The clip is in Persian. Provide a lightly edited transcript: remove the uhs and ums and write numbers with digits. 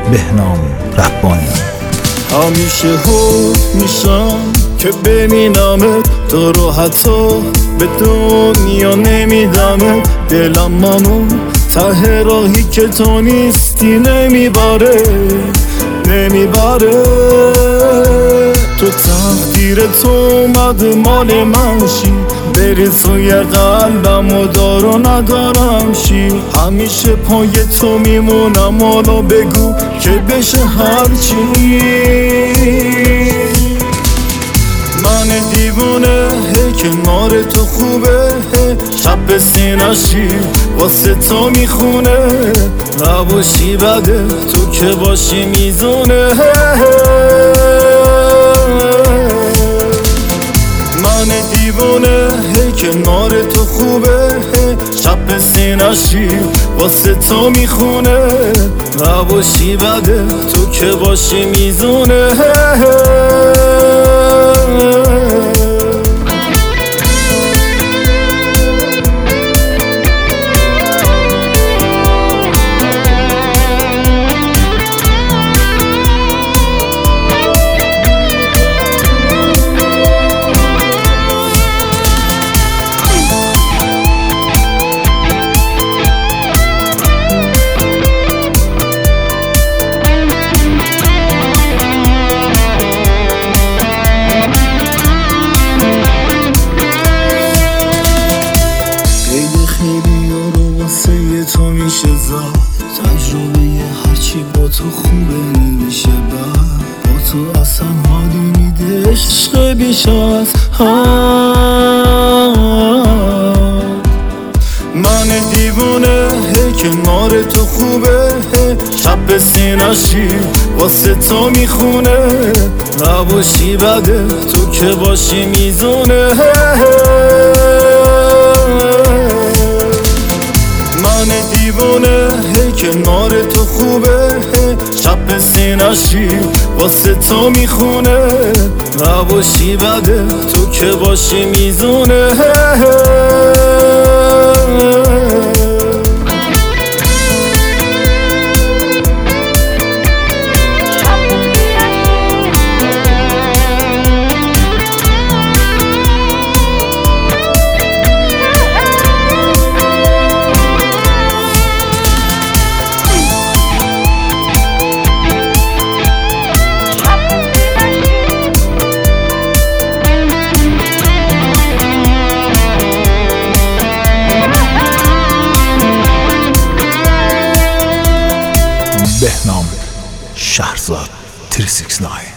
بهنام ربانی. همیشه حد میشم که ببینمت، تو رو حتی به دنیا نمیدمت. دلم منو ته راهی که تو نیستی نمیبره. تو تقدیر تو اومد مال من شی، بری توی قلبم و دار و ندارم شی. همیشه پای تو میمونم، حالا بگو که بشه هرچی. من دیوونه کنار تو خوبه، شب به سینه‌شی واسه تو میخونه. نباشی بده تو که باشی میزونه. من دیوونه کنار تو خوبه، شب به سینه‌شی واسه تو میخونه. نباشی بده تو که باشی میزونه. تو میشه زد تجربه هرچی با تو خوبه نمیشه بد. با تو اصلا حالی میده عشق بیش از من دیوونه کنار تو خوبه، شب به سینه‌شی واسه تو میخونه. نباشی بده تو که باشی میزونه. من دیوونه کنار تو خوبه، شب به سینه‌شی واسه تو میخونه. نباشی بده تو که باشی میزونه. بهنام شهرزاد 369